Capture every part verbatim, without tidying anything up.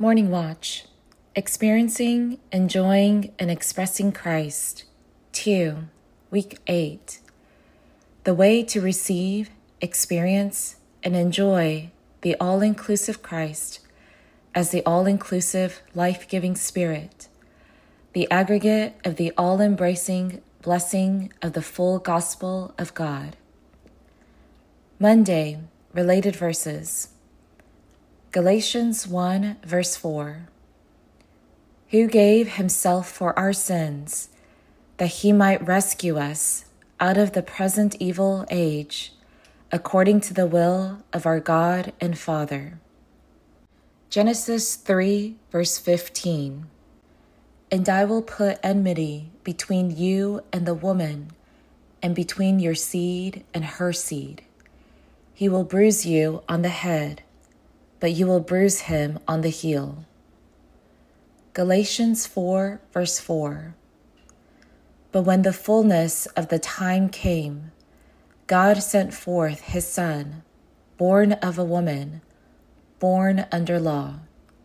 Morning Watch. Experiencing, enjoying, and expressing Christ. two. Week eight. The way to receive, experience, and enjoy the all-inclusive Christ as the all-inclusive, life-giving Spirit, the aggregate of the all-embracing blessing of the full gospel of God. Monday, related verses. Galatians one, verse four. Who gave himself for our sins, that he might rescue us out of the present evil age, according to the will of our God and Father. Genesis three, verse fifteen. And I will put enmity between you and the woman, and between your seed and her seed. He will bruise you on the head, but you will bruise him on the heel. Galatians four, verse four. But when the fullness of the time came, God sent forth his Son, born of a woman, born under law.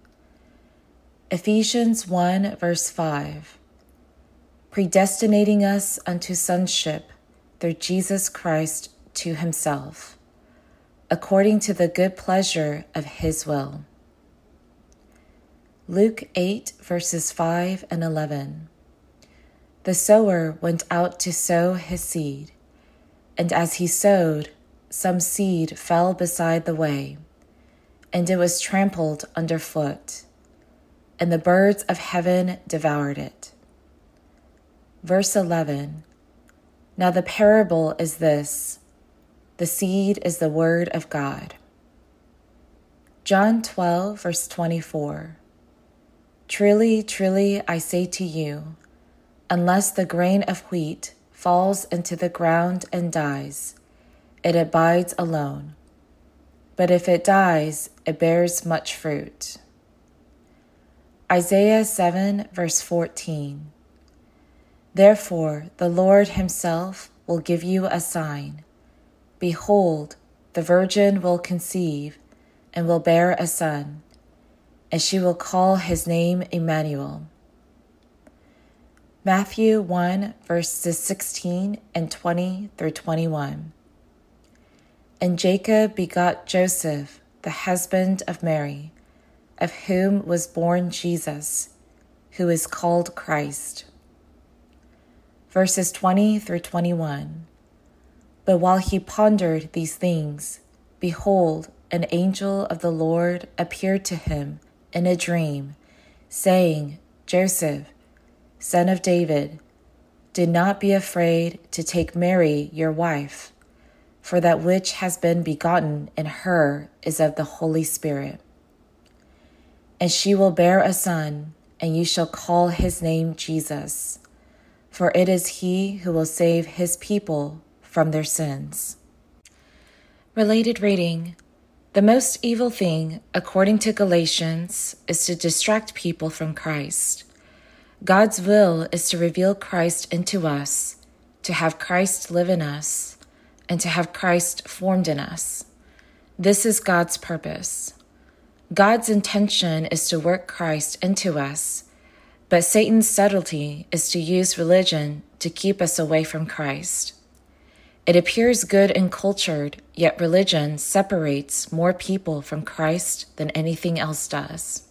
Ephesians one, verse five. Predestinating us unto sonship through Jesus Christ to himself, according to the good pleasure of his will. Luke eight, verses five and eleven. The sower went out to sow his seed, and as he sowed, some seed fell beside the way, and it was trampled underfoot, and the birds of heaven devoured it. Verse eleven. Now the parable is this: the seed is the word of God. John twelve, verse twenty-four. Truly, truly, I say to you, unless the grain of wheat falls into the ground and dies, it abides alone. But if it dies, it bears much fruit. Isaiah seven, verse fourteen. Therefore, the Lord himself will give you a sign. Behold, the virgin will conceive and will bear a son, and she will call his name Emmanuel. Matthew one, verses sixteen and twenty through twenty-one. And Jacob begot Joseph, the husband of Mary, of whom was born Jesus, who is called Christ. Verses twenty through twenty-one. But while he pondered these things, behold, an angel of the Lord appeared to him in a dream, saying, Joseph, son of David, do not be afraid to take Mary your wife, for that which has been begotten in her is of the Holy Spirit. And she will bear a son, and you shall call his name Jesus, for it is he who will save his people from their sins. Related reading. The most evil thing, according to Galatians, is to distract people from Christ. God's will is to reveal Christ into us, to have Christ live in us, and to have Christ formed in us. This is God's purpose. God's intention is to work Christ into us, but Satan's subtlety is to use religion to keep us away from Christ. It appears good and cultured, yet religion separates more people from Christ than anything else does.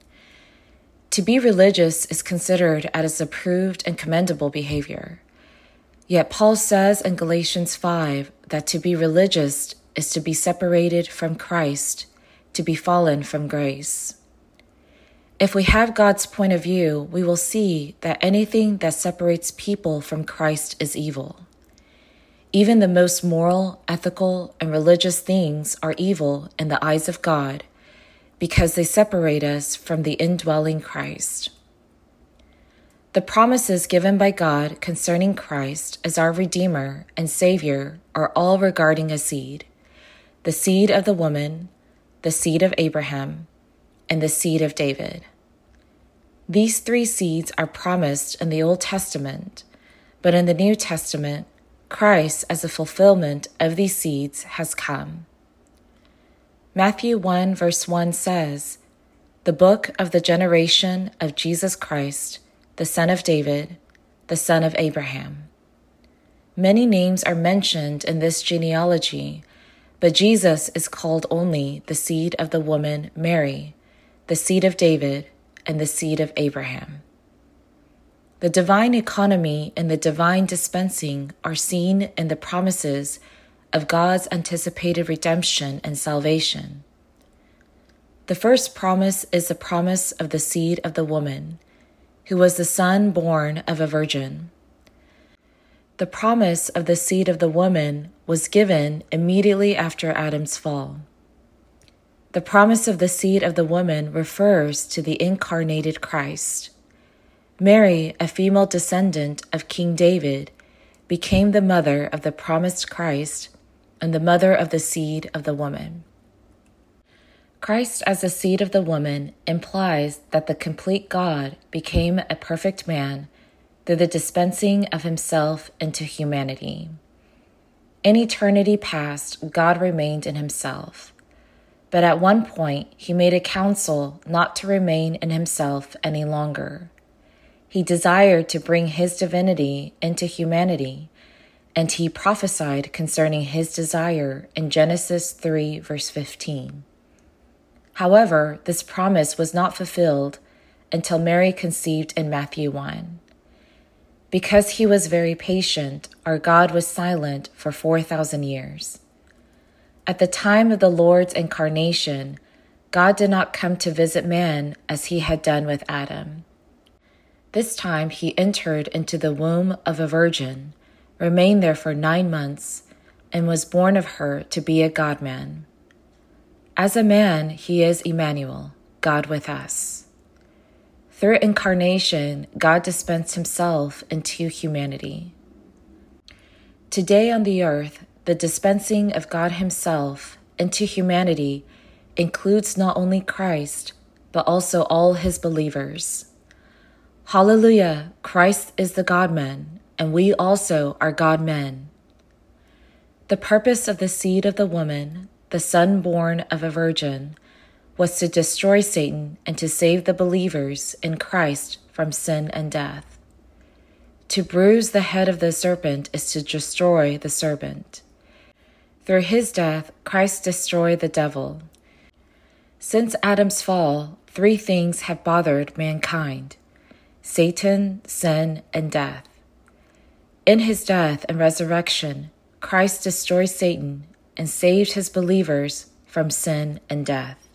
To be religious is considered as approved and commendable behavior. Yet Paul says in Galatians five that to be religious is to be separated from Christ, to be fallen from grace. If we have God's point of view, we will see that anything that separates people from Christ is evil. Even the most moral, ethical, and religious things are evil in the eyes of God because they separate us from the indwelling Christ. The promises given by God concerning Christ as our Redeemer and Savior are all regarding a seed, the seed of the woman, the seed of Abraham, and the seed of David. These three seeds are promised in the Old Testament, but in the New Testament, Christ as a fulfillment of these seeds has come. Matthew one verse one says, The book of the generation of Jesus Christ, the son of David, the son of Abraham. Many names are mentioned in this genealogy, but Jesus is called only the seed of the woman Mary, the seed of David, and the seed of Abraham. The divine economy and the divine dispensing are seen in the promises of God's anticipated redemption and salvation. The first promise is the promise of the seed of the woman, who was the son born of a virgin. The promise of the seed of the woman was given immediately after Adam's fall. The promise of the seed of the woman refers to the incarnated Christ. Mary, a female descendant of King David, became the mother of the promised Christ and the mother of the seed of the woman. Christ as the seed of the woman implies that the complete God became a perfect man through the dispensing of himself into humanity. In eternity past, God remained in himself. But at one point, he made a counsel not to remain in himself any longer. He desired to bring his divinity into humanity, and he prophesied concerning his desire in Genesis three, verse fifteen. However, this promise was not fulfilled until Mary conceived in Matthew one. Because he was very patient, our God was silent for four thousand years. At the time of the Lord's incarnation, God did not come to visit man as he had done with Adam. This time he entered into the womb of a virgin, remained there for nine months, and was born of her to be a God-man. As a man, he is Emmanuel, God with us. Through incarnation, God dispensed himself into humanity. Today on the earth, the dispensing of God himself into humanity includes not only Christ, but also all his believers. Hallelujah, Christ is the God-man, and we also are God-men. The purpose of the seed of the woman, the son born of a virgin, was to destroy Satan and to save the believers in Christ from sin and death. To bruise the head of the serpent is to destroy the serpent. Through his death, Christ destroyed the devil. Since Adam's fall, three things have bothered mankind: Satan, sin, and death. In his death and resurrection, Christ destroyed Satan and saved his believers from sin and death.